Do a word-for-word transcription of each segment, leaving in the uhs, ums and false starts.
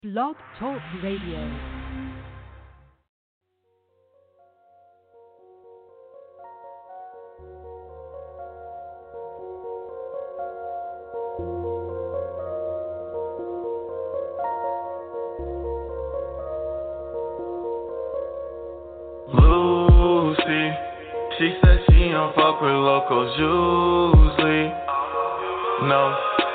Blog Talk Radio. Lucy, she said she don't fuck with locals usually. No.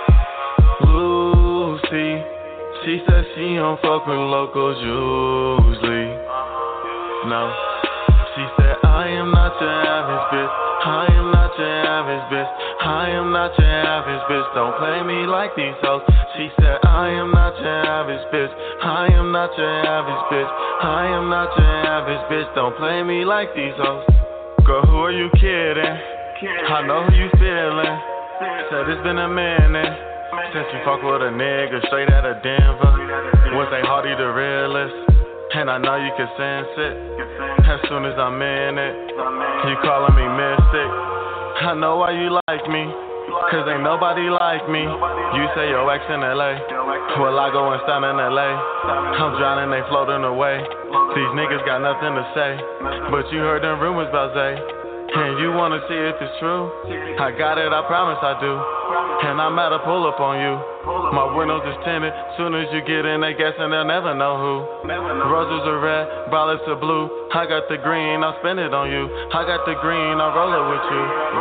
Lucy, she said she don't fuck with locals usually. No. She said I am not your average bitch. I am not your average bitch. I am not your average bitch. Don't play me like these hoes. She said I am not your average bitch. I am not your average bitch. I am not your average bitch. Don't play me like these hoes. Girl, who are you kidding? I know who you feeling. Said it's been a minute since you fuck with a nigga straight out of Denver. Was they Hardy the realest? And I know you can sense it. As soon as I'm in it, you calling me mystic. I know why you like me, cause ain't nobody like me. You say your ex in L A, well I go and stand in L A. I'm drowning, they floating away. These niggas got nothing to say, but you heard them rumors about Zay, and you wanna see if it's true. I got it, I promise I do. And I'm at a pull up on you. My windows is tinted. Soon as you get in, they guessing they'll never know who. Roses are red, violets are blue. I got the green, I'll spend it on you. I got the green, I'll roll it with you.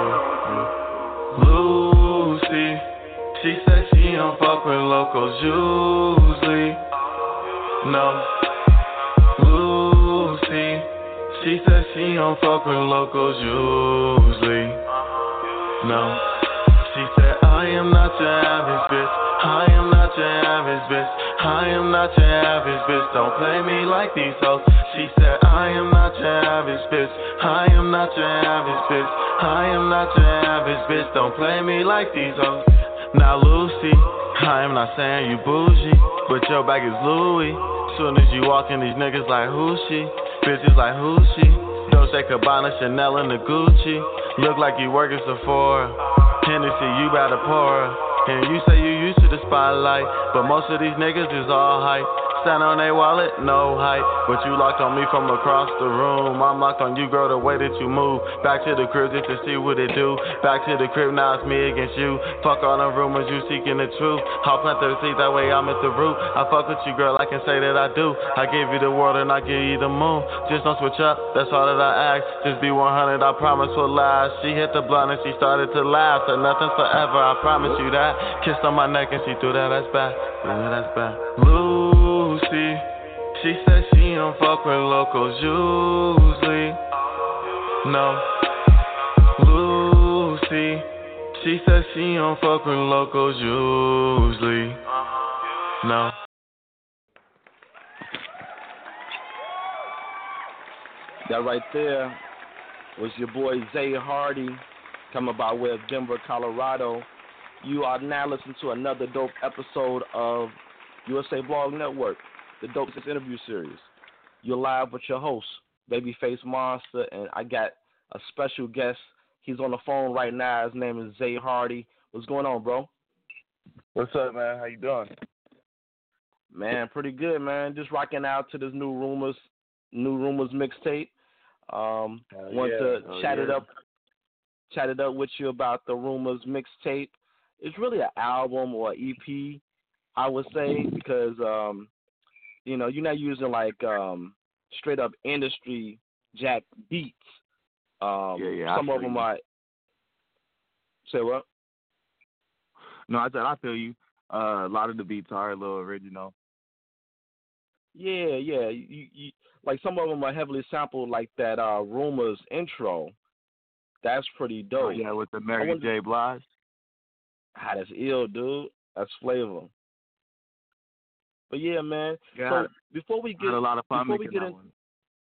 Lucy, she said she don't fuck with locals usually. No. Lucy, she said she don't fuck with locals usually. No. She said I am not your average bitch. I am not your average bitch. I am not your average bitch. Don't play me like these hoes. She said I am not your average bitch. I am not your average bitch. I am not your average bitch. Don't play me like these hoes. Now Lucy, I am not saying you bougie, but your bag is Louis. Soon as you walk in, these niggas like who's she? Bitches like who's she? Dolce Gabbana, Chanel, and the Gucci. Look like you working Sephora. Hennessy, you better pour her. And you say you used to the spotlight, but most of these niggas is all hype. Stand on they wallet, no hype. But you locked on me from across the room. I'm locked on you, girl, the way that you move. Back to the crib just to see what it do. Back to the crib, now it's me against you. Fuck all them rumors, you seeking the truth. I'll plant the seed, that way I'm at the root. I fuck with you, girl, I can say that I do. I give you the world and I give you the moon. Just don't switch up, that's all that I ask. Just be one hundred, I promise will last. She hit the blunt and she started to laugh. Said nothing's forever, I promise you that. Kissed on my neck and she threw that ass back. Yeah, that's back. Lucy, she said she don't fuck with locals usually. No. Lucy, she said she don't fuck with locals usually. No. That right there was your boy Zay Hardy, coming by way of Denver, Colorado. You are now listening to another dope episode of U S A Blog Network, the dopest interview series. You're live with your host, Babyface Monster, and I got a special guest. He's on the phone right now. His name is Zay Hardy. What's going on, bro? What's up, man? How you doing? Man, pretty good, man. Just rocking out to this new Rumors, new Rumors mixtape. Um, Hell want yeah. to Hell chat yeah. it up, chat it up with you about the Rumors mixtape. It's really an album or E P, I would say, because um, you know, you're not using like um, straight up industry jack beats. Um, Yeah, yeah, I some of feel them you. are. Say what? No, I said I feel you. Uh, a lot of the beats are a little original. Yeah, yeah. You, you, like some of them are heavily sampled, like that uh, Rumors intro. That's pretty dope. Oh, yeah, with the Mary wonder- J. Blige. Ah, that's ill, dude. That's flavor. But yeah, man. Yeah, so I had- before we I get had a lot of fun before we making get that in, one.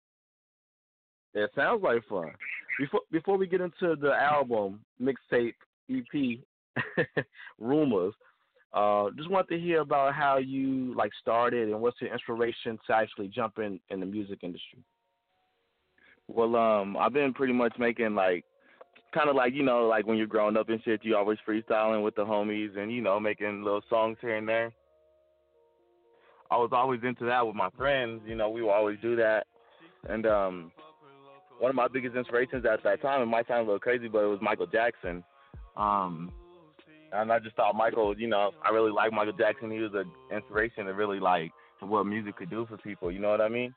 it sounds like fun. Before before we get into the album mixtape E P Rumors, uh, just want to hear about how you like started and what's your inspiration to actually jump in in the music industry. Well, um, I've been pretty much making like kind of like, you know, like when you're growing up and shit, you always freestyling with the homies and, you know, making little songs here and there. I was always into that with my friends. You know, we would always do that. And um, one of my biggest inspirations at that time, it might sound a little crazy, but it was Michael Jackson. Um, and I just thought Michael, you know, I really like Michael Jackson. He was an inspiration to really like what music could do for people. You know what I mean?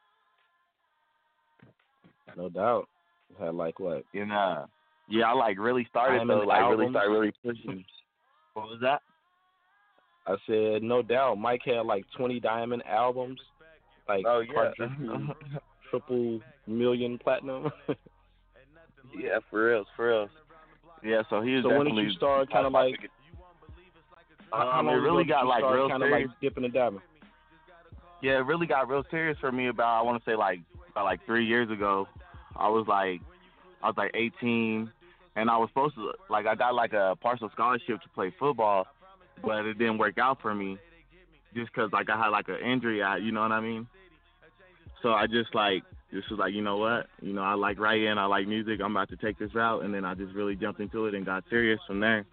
No doubt. Had like what? And uh, yeah, I like really started Diamond though, like albums? really started really pushing. What was that? I said, no doubt. Mike had like twenty diamond albums, like Oh yeah, quadruple, triple million platinum. yeah, for real, for real. Yeah, so he was So when definitely. did you start kind of like? Um, how long it really ago did got you like start real kind of serious. like dipping and dabbing? Yeah, it really got real serious for me about I want to say like about like three years ago. I was like I was like eighteen, and I was supposed to like I got like a partial scholarship to play football, but it didn't work out for me just because like I had like an injury. I, you know what I mean? So I just like just was like, you know what? You know, I like writing, I like music. I'm about to take this route, and then I just really jumped into it and got serious from there.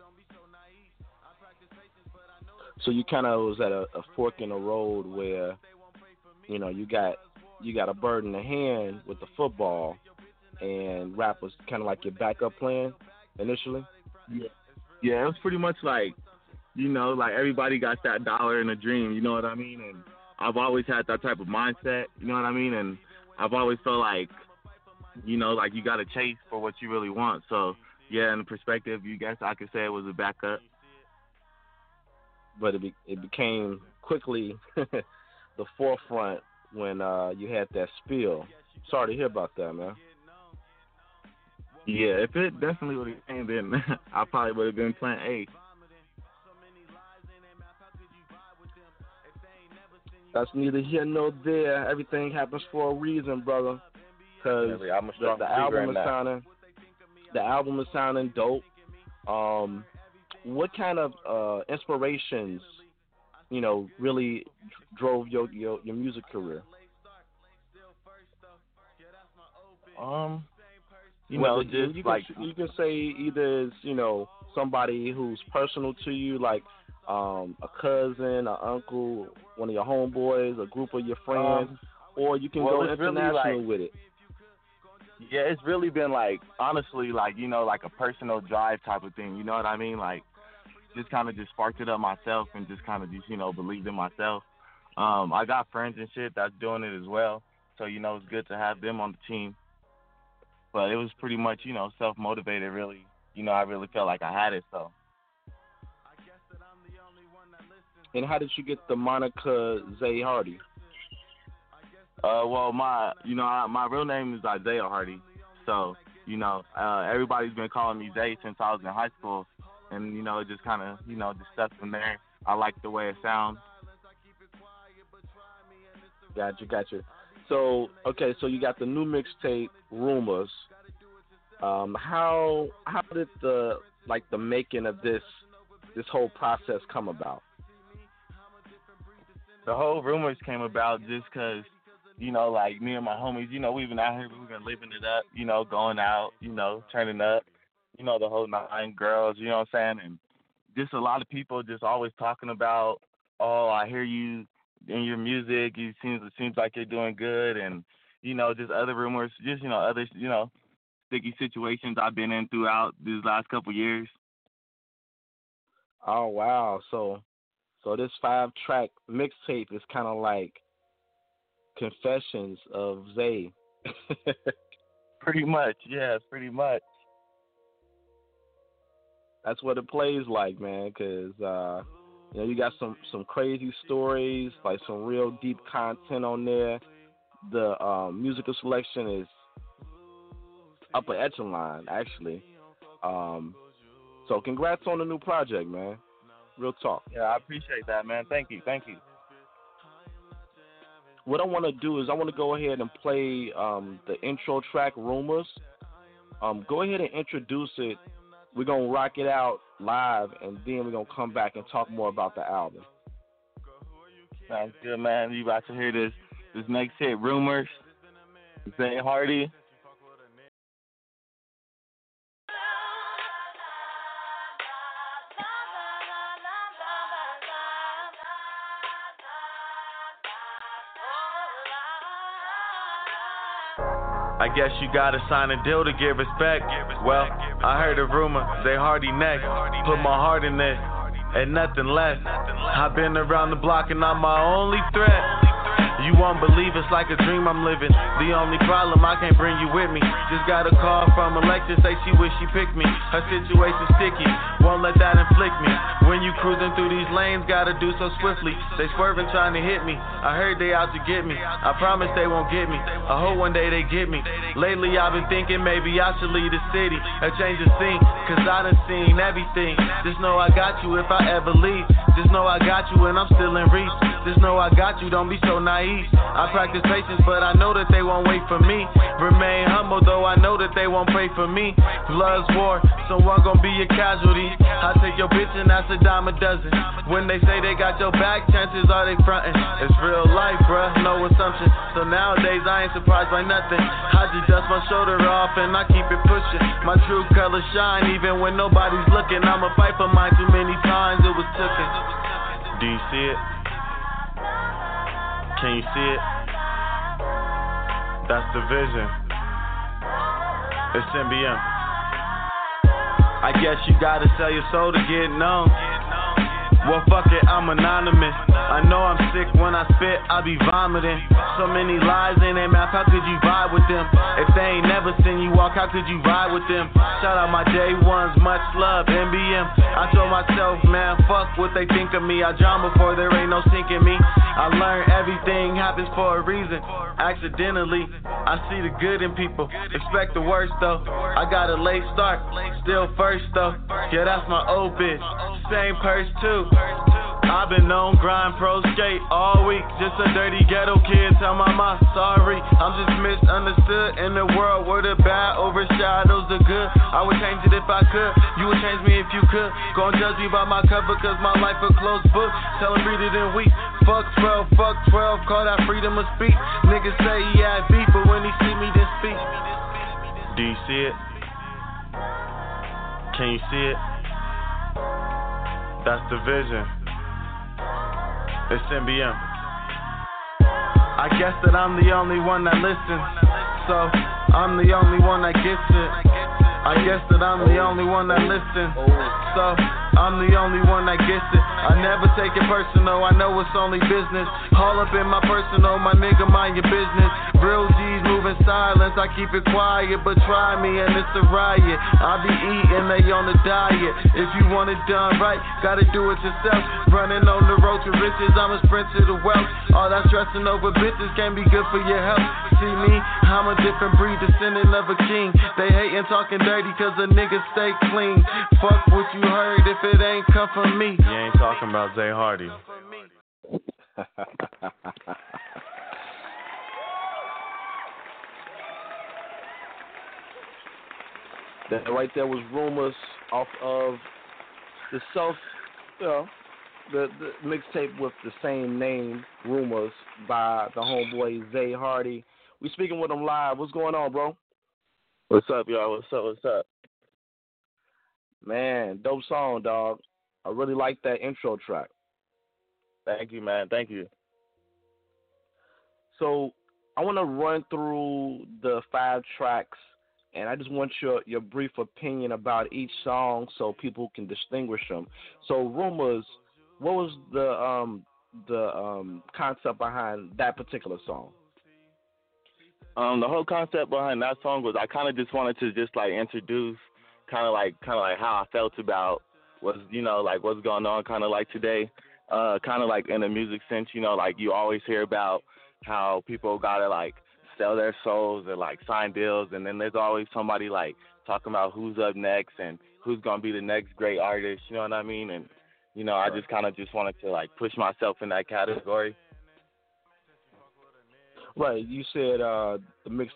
So you kind of was at a, a fork in the road where, you know, you got you got a bird in the hand with the football, and rap was kind of like your backup plan initially. Yeah, yeah, it was pretty much like, you know, like everybody got that dollar and a dream. You know what I mean? And I've always had that type of mindset. You know what I mean? And I've always felt like, you know, like you got to chase for what you really want. So yeah, in the perspective, you guess I could say it was a backup. But it be, it became quickly the forefront when uh, you had that spill. Sorry to hear about that, man. Yeah, if it definitely would have came, then I probably would have been plan A. That's neither here nor there. Everything happens for a reason, brother. Because I'm a the, strong the believer album in is that. sounding, the album is sounding dope. Um, what kind of uh, inspirations, you know, really drove your, your your music career? Um, you Whether, know, just you like can, you can say either it's, you know, somebody who's personal to you, like um, a cousin, an uncle, one of your homeboys, a group of your friends, um, or you can well, go it's really international like- with it. yeah, it's really been like honestly, like you know, like a personal drive type of thing. You know what I mean? Like just kind of just sparked it up myself and just kind of just you know believed in myself. Um, I got friends and shit that's doing it as well, so you know it's good to have them on the team. But it was pretty much you know self motivated. Really, you know, I really felt like I had it. So. And how did you get the moniker Zay Hardy? Uh, well, my, you know, I, my real name is Isaiah Hardy. So, you know, uh, everybody's been calling me Zay since I was in high school. And, you know, it just kind of, you know, just stuck from there. I like the way it sounds. Gotcha, gotcha. So, okay, so you got the new mixtape, Rumors. Um, how how did the, like, the making of this, this whole process come about? The whole Rumors came about just because, you know, like me and my homies, you know, we've been out here, we've been living it up, you know, going out, you know, turning up, you know, the whole nine girls, you know what I'm saying? And just a lot of people just always talking about, oh, I hear you in your music, you seems it seems like you're doing good, and, you know, just other rumors, just, you know, other, you know, sticky situations I've been in throughout these last couple years. Oh, wow. So, so this five-track mixtape is kind of like Confessions of Zay. Pretty much, yeah, pretty much. That's what it plays like, man, because, uh, you know, you got some, some crazy stories, like some real deep content on there. The um, musical selection is upper echelon, actually. Um, so congrats on the new project, man. Real talk. Yeah, I appreciate that, man. Thank you, thank you. What I want to do is I want to go ahead and play um, the intro track, Rumors. Um, go ahead and introduce it. We're going to rock it out live, and then we're going to come back and talk more about the album. Sounds good, man. You about to hear this this next hit, Rumors. Zay Hardy. I guess you gotta sign a deal to get respect. Well, I heard a rumor, they Hardy next. Put my heart in it, and nothing less. I've been around the block and I'm my only threat. You won't believe it's like a dream I'm living. The only problem, I can't bring you with me. Just got a call from Alexa, say she wish she picked me. Her situation's sticky, won't let that inflict me. When you cruising through these lanes, gotta do so swiftly. They swerving trying to hit me. I heard they out to get me. I promise they won't get me. I hope one day they get me. Lately I've been thinking maybe I should leave the city or change the scene, cause I done seen everything. Just know I got you if I ever leave. Just know I got you and I'm still in reach. Just know I got you, don't be so naive. I practice patience, but I know that they won't wait for me. Remain humble, though I know that they won't pray for me. Blood's war, someone gon' be a casualty. I take your bitch and that's a dime a dozen. When they say they got your back, chances are they frontin'. It's real life, bruh, no assumption. So nowadays I ain't surprised by nothing. I just dust my shoulder off and I keep it pushing. My true colors shine even when nobody's looking. I'ma fight for mine too many times, it was tooken. Do you see it? Can you see it? That's the vision. It's M B M. I guess you gotta sell your soul to get known. Well, fuck it, I'm anonymous. I know I'm sick when I spit, I be vomiting. So many lies in their mouth, how could you vibe with them? If they ain't never seen you walk, how could you ride with them? Shout out my day ones, much love, M B M. I told myself, man, fuck what they think of me. I drown before there ain't no sinking me. I learned everything happens for a reason. Accidentally, I see the good in people. Expect the worst though. I got a late start, still first though. Yeah, that's my old bitch. Same purse too. I've been on grind, pro skate all week. Just a dirty ghetto kid, tell my mom sorry. I'm just misunderstood in the world where the bad overshadows the good. I would change it if I could, you would change me if you could. Gon' judge me by my cover cause my life a closed book. Tell him read it in week. Fuck twelve, fuck twelve, call that freedom of speech. Niggas say he had beef, but when he see me then speak. Do you see it? Can you see it? That's the vision. It's M B M. I guess that I'm the only one that listens, so I'm the only one that gets it. I guess that I'm the only one that listens, so I'm the only one that gets it. I never take it personal, I know it's only business. All up in my personal, my nigga, mind your business. Real G's move in silence, I keep it quiet, but try me and it's a riot. I be eating, they on the diet. If you want it done right, gotta do it yourself. Running on the road to riches, I'm a sprint to the wealth. All that stressing over bitches can't be good for your health. See me, I'm a different breed, descendant of a king. They hating, talking dirty cause a nigga stay clean. Fuck what you heard if it ain't come from me. You ain't talking about Zay Hardy. That right there was Rumors off of the self, you know, the, the mixtape with the same name, Rumors, by the homeboy Zay Hardy. We speaking with him live. What's going on, bro? What's up, y'all? What's up? What's up? Man, dope song, dog. I really like that intro track. Thank you, man. Thank you. So I want to run through the five tracks, and I just want your, your brief opinion about each song so people can distinguish them. So Rumors, what was the um the um concept behind that particular song? Um, the whole concept behind that song was I kind of just wanted to just like introduce kind of like kind of like how I felt about what's, you know, like what's going on kind of like today, uh, kind of like in the music sense, you know, like you always hear about how people gotta like sell their souls and like sign deals, and then there's always somebody like talking about who's up next and who's gonna be the next great artist, you know what I mean? And you know, I just kind of just wanted to like push myself in that category. Right, you said uh, the mix.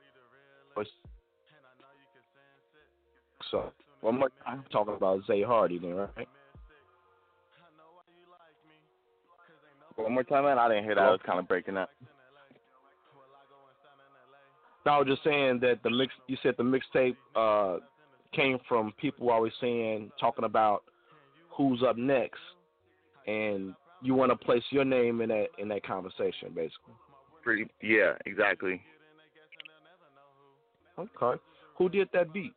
So one more time, talking about Zay Hardy, then, right? One more time, man. I didn't hear that. I was kind of breaking up. No, I was just saying that the mix. You said the mixtape uh, came from people always saying, talking about who's up next, and you want to place your name in that in that conversation, basically. Pretty, yeah, exactly. Okay. Who did that beat?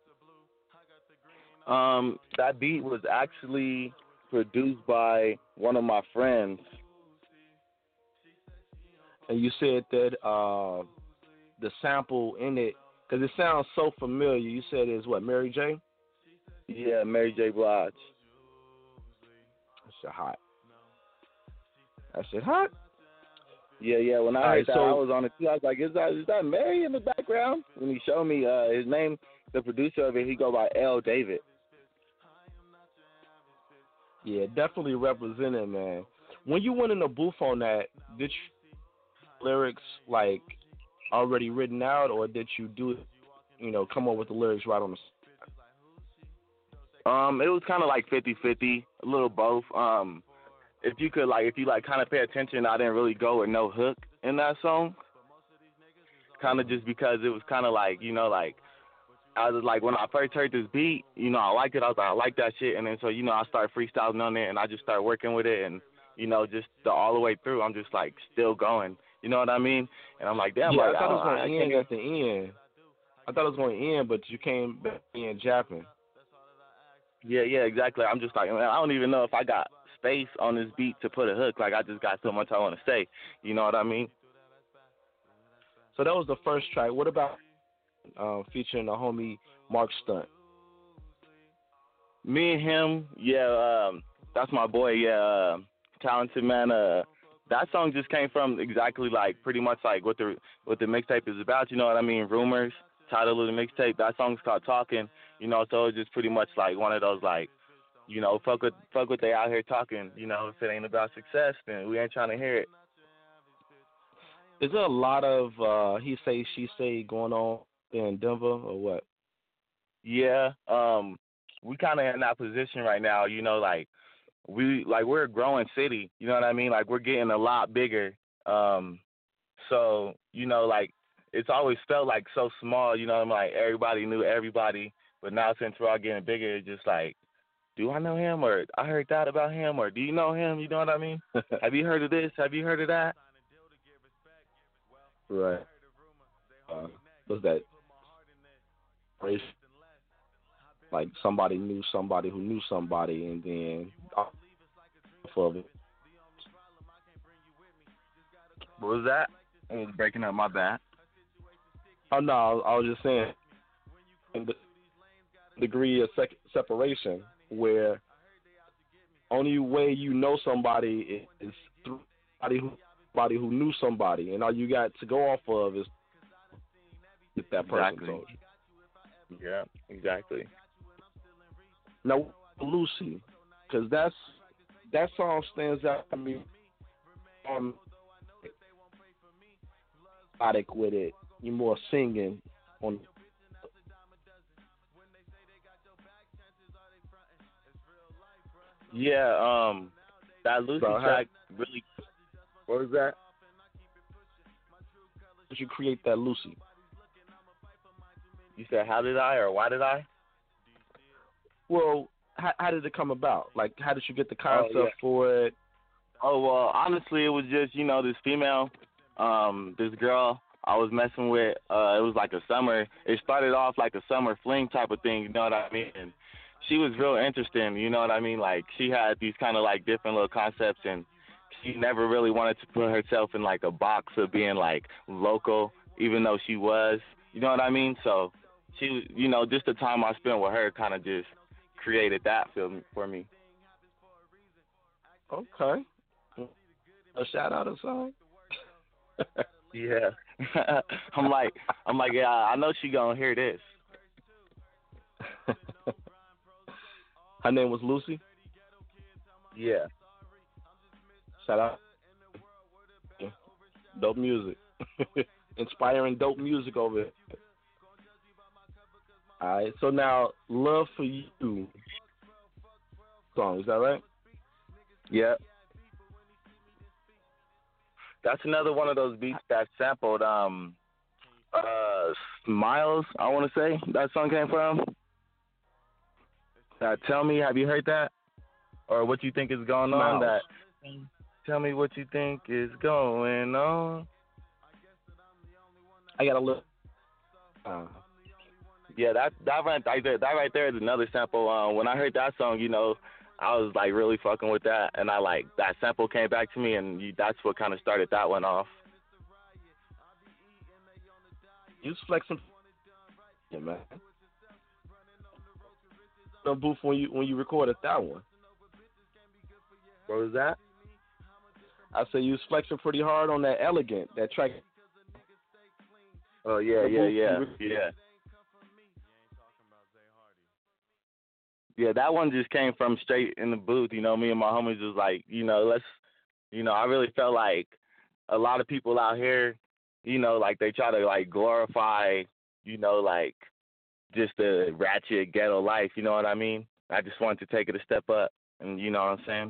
Um, that beat was actually produced by one of my friends. And you said that uh, the sample in it, because it sounds so familiar. You said it's what, Mary J? Yeah, Mary J. Blige. That shit hot. That shit hot. Yeah, yeah. When I All heard right, that, so, I was on it too. I was like, "Is that is that Mary in the background?" When he showed me uh, his name, the producer of it, he go by L. David. Yeah, definitely represented, man. When you went in the booth on that, did you lyrics like already written out, or did you do, you know, come up with the lyrics right on the? Um, it was kind of like fifty-fifty, a little both. Um, if you could like, if you like, kind of pay attention, I didn't really go with no hook in that song. Kind of just because it was kind of like, you know, like I was like when I first heard this beat, you know, I liked it. I was like, I like that shit, and then so you know, I started freestyling on it, and I just started working with it, and you know, just the, all the way through, I'm just like still going. You know what I mean? And I'm like, damn, Yeah, like, I thought it was I, going I to end can't. at the end. I thought it was going to end, but you came back in japping. Yeah, yeah, exactly. I'm just like, man, I don't even know if I got space on this beat to put a hook. Like, I just got so much I want to say. You know what I mean? So that was the first track. What about uh, featuring the homie Mark Stunt? Me and him, yeah, um, that's my boy, yeah, uh, talented man. Uh, that song just came from exactly like pretty much like what the what the mixtape is about. You know what I mean? Rumors. Title of the mixtape. That song's called Talking. You know, so it's just pretty much like one of those like, you know, fuck what fuck what they out here talking. You know, if it ain't about success, then we ain't trying to hear it. Is there a lot of uh, he say she say going on in Denver or what? Yeah, um, we kind of in that position right now. You know, like we like we're a growing city. You know what I mean? Like we're getting a lot bigger. Um, so you know, like it's always felt like so small. You know, I'm like everybody knew everybody, but now since we're all getting bigger, it's just like, do I know him, or I heard that about him, or do you know him? You know what I mean? Have you heard of this? Have you heard of that? Right. Uh, what's that? Like somebody knew somebody who knew somebody, and then off of it. What was that? It was breaking up. My bad. Oh no, I was just saying the degree of sec- separation where only way you know somebody is through somebody who somebody who knew somebody, and all you got to go off of is if that person Exactly. told you. Yeah, exactly. Now, Lucy, because that's that song stands out to me. Um, melodic with it, you're more singing on. Yeah, um, that Lucy So, track really. What was that? Did you create that Lucy? You said how did I or why did I? Well, how, how did it come about? Like, how did you get the concept oh, yeah. for it? Oh well, honestly, it was just you know this female, um, this girl I was messing with. Uh, it was like a summer. It started off like a summer fling type of thing. You know what I mean? And she was real interesting. You know what I mean? Like she had these kind of like different little concepts, and she never really wanted to put herself in like a box of being like local, even though she was. You know what I mean? So she, you know, just the time I spent with her kind of just created that film for me. Okay. A shout out or something? Yeah. I'm like, I'm like, yeah, I know she gonna hear this. Her name was Lucy? Yeah. Shout out. Dope music. Inspiring dope music over here. All right, so now, Love for You song, is that right? Yep. That's another one of those beats that sampled um uh Smiles, I wanna say that song came from. Uh, tell me, have you heard that? Or what you think is going on? Smiles. That tell me what you think is going on. I got a little uh, Yeah, that that right there, that right there is another sample. Um, when I heard that song, you know, I was like really fucking with that, and I like that sample came back to me, and you, that's what kind of started that one off. You was flexing, yeah, man. No booth when you when you recorded that one. What was that? I said you was flexing pretty hard on that Elegant, that track. Oh yeah, yeah, yeah, yeah. Yeah, that one just came from straight in the booth. You know, me and my homies was like, you know, let's, you know, I really felt like a lot of people out here, you know, like they try to like glorify, you know, like just the ratchet ghetto life. You know what I mean? I just wanted to take it a step up, and you know what I'm saying?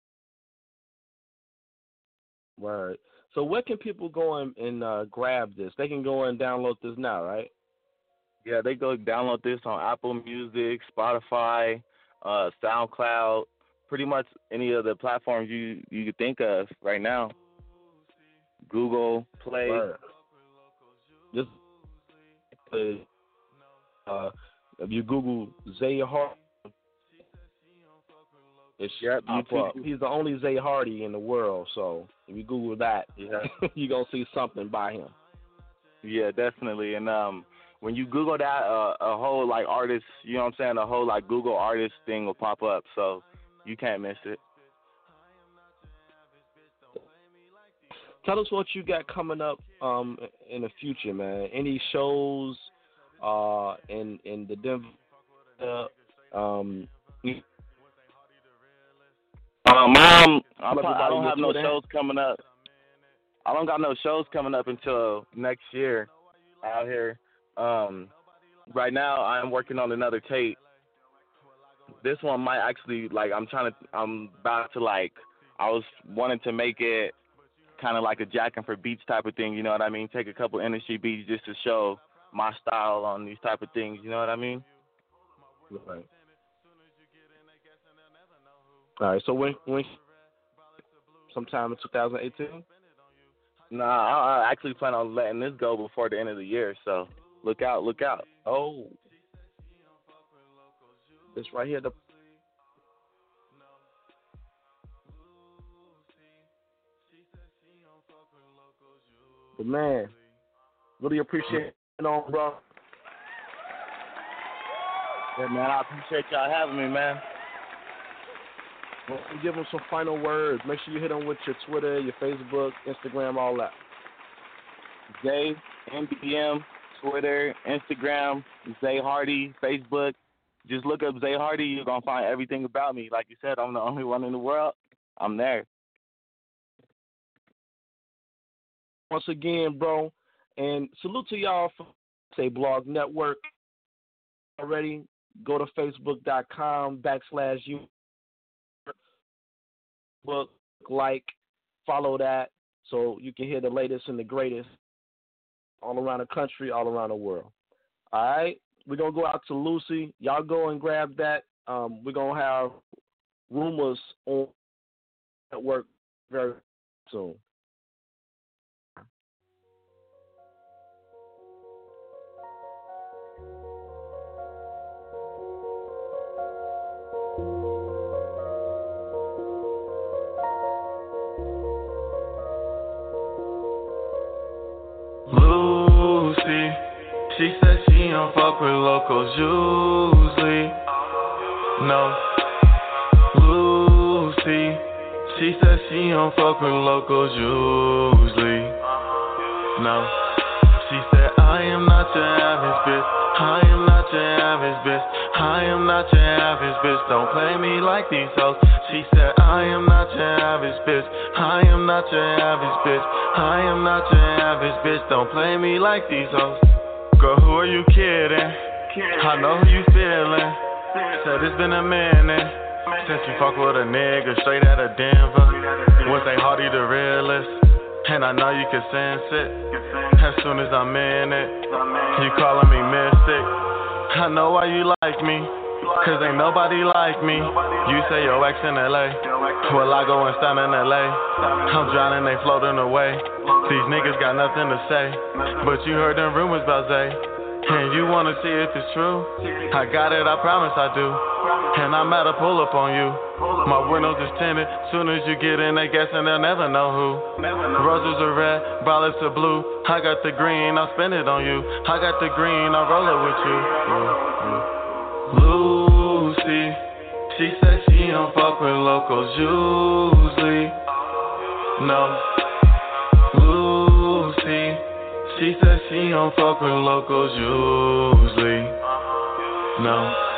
Word. So where can people go and, and uh, grab this? They can go and download this now, right? Yeah, they go download this on Apple Music, Spotify, uh, SoundCloud, pretty much any of the platforms you, you could think of right now. Google Play. Word. Just uh, if you Google Zay Hardy, it's yep, you, he's the only Zay Hardy in the world. So if you Google that, yeah, you're gonna see something by him. Yeah, definitely. And um, when you Google that, uh, a whole like artist, you know what I'm saying, a whole like Google artist thing will pop up. So you can't miss it. Tell us what you got coming up um, in the future, man. Any shows uh, in in the Denver? Uh, um, um, um, I'm probably, I don't have no shows coming up. I don't got no shows coming up until next year out here. Um, right now, I'm working on another tape. This one might actually, like, I'm trying to, I'm about to, like, I was wanting to make it kind of like a jacking for beats type of thing, you know what I mean? Take a couple industry beats just to show my style on these type of things, you know what I mean? Right. All right, so when, when sometime in two thousand eighteen? Nah, I, I actually plan on letting this go before the end of the year, so look out, look out. Oh. This right here, the But man, really appreciate it on, bro. Yeah, man, I appreciate y'all having me, man. Well, give them some final words. Make sure you hit them with your Twitter, your Facebook, Instagram, all that. Zay, M B M, Twitter, Instagram, Zay Hardy, Facebook. Just look up Zay Hardy. You're going to find everything about me. Like you said, I'm the only one in the world. I'm there. Once again, bro, and salute to y'all for Say Blog Network. Already, go to facebook.com backslash you. Book, like, follow that so you can hear the latest and the greatest all around the country, all around the world. All right? We're going to go out to Lucy. Y'all go and grab that. Um, we're going to have rumors on network very soon. Lucy, she said she don't fuck with locals usually. No. Lucy, she said she don't fuck with locals usually. No. She said I am not your average bitch. I am not your average bitch. I am not your average bitch. Don't play me like these hoes. She said I am not your average bitch. I am not your average bitch. I am not your average bitch. Don't play me like these hoes. Girl, who are you kidding? I know who you feeling. Said it's been a minute since you fuck with a nigga straight out of Denver. Was they Hardy the realest? And I know you can sense it. As soon as I'm in it, you calling me mystic. I know why you like me, cause ain't nobody like me. You say your ex in L A, well I go and stand in L A. I'm drowning, they floating away. These niggas got nothing to say, but you heard them rumors about Zay. And you wanna see if it's true? I got it, I promise I do. And I'm at a pull up on you. My windows is tinted. Soon as you get in, they guessing they'll never know who. Roses are red, violets are blue. I got the green, I'll spend it on you. I got the green, I'll roll it with you. Lucy, she said she don't fuck with locals usually. No. Lucy, she said she don't fuck with locals usually. No.